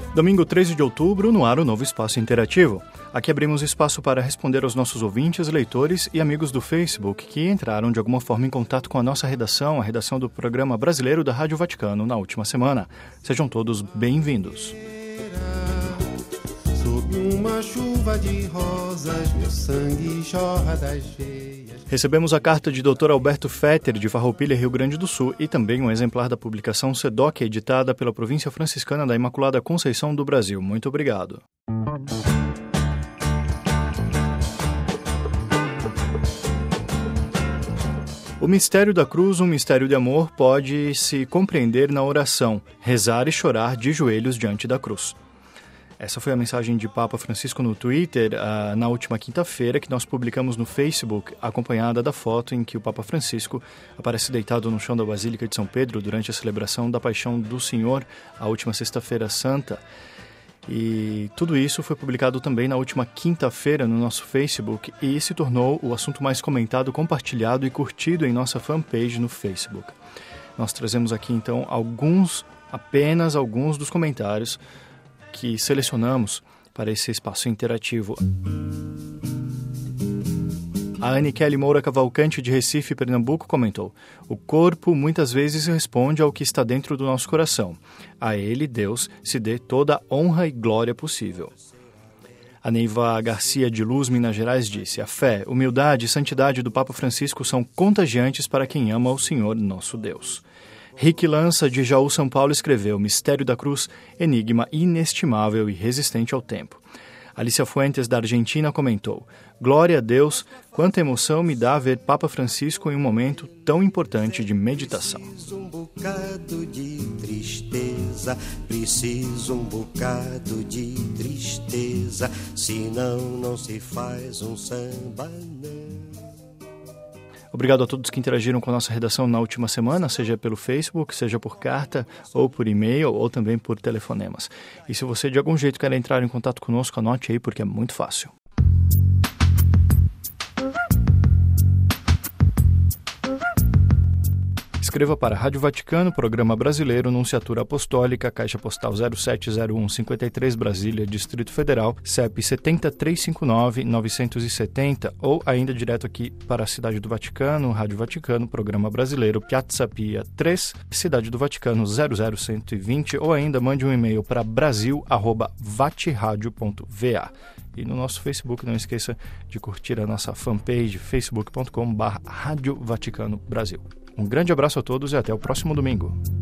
Domingo 13 de outubro, no ar o novo Espaço Interativo. Aqui abrimos espaço para responder aos nossos ouvintes, leitores e amigos do Facebook que entraram de alguma forma em contato com a nossa redação, a redação do Programa Brasileiro da Rádio Vaticano, na última semana. Sejam todos bem-vindos. Sob uma chuva de rosas, meu sangue jorra das veias. Recebemos a carta de Dr. Alberto Fetter, de Farroupilha, Rio Grande do Sul, e também um exemplar da publicação SEDOC, editada pela Província Franciscana da Imaculada Conceição do Brasil. Muito obrigado. O mistério da cruz, um mistério de amor, pode se compreender na oração, rezar e chorar de joelhos diante da cruz. Essa foi a mensagem de Papa Francisco no Twitter na última quinta-feira, que nós publicamos no Facebook, acompanhada da foto em que o Papa Francisco aparece deitado no chão da Basílica de São Pedro durante a celebração da Paixão do Senhor, a última Sexta-feira Santa. E tudo isso foi publicado também na última quinta-feira no nosso Facebook e se tornou o assunto mais comentado, compartilhado e curtido em nossa fanpage no Facebook. Nós trazemos aqui então apenas alguns dos comentários que selecionamos para esse espaço interativo. A Anne Kelly Moura Cavalcante, de Recife, Pernambuco, comentou: o corpo muitas vezes responde ao que está dentro do nosso coração. A ele, Deus, se dê toda a honra e glória possível. A Neiva Garcia de Luz, Minas Gerais, disse: a fé, humildade e santidade do Papa Francisco são contagiantes para quem ama o Senhor, nosso Deus. Rick Lança, de Jaú, São Paulo, escreveu: Mistério da Cruz, enigma inestimável e resistente ao tempo. Alicia Fuentes, da Argentina, comentou: glória a Deus, quanta emoção me dá ver Papa Francisco em um momento tão importante de meditação. Preciso um bocado de tristeza, senão não se faz um samba não. Obrigado a todos que interagiram com a nossa redação na última semana, seja pelo Facebook, seja por carta, ou por e-mail, ou também por telefonemas. E se você de algum jeito quer entrar em contato conosco, anote aí, porque é muito fácil. Escreva para a Rádio Vaticano, Programa Brasileiro, Nunciatura Apostólica, Caixa Postal 070153, Brasília, Distrito Federal, CEP 70359-970, ou ainda direto aqui para a Cidade do Vaticano, Rádio Vaticano, Programa Brasileiro, Piazza Pia 3, Cidade do Vaticano 00120, ou ainda mande um e-mail para brasil@vatirradio.va. E no nosso Facebook, não esqueça de curtir a nossa fanpage, facebook.com/Rádio Vaticano Brasil. Um grande abraço a todos e até o próximo domingo.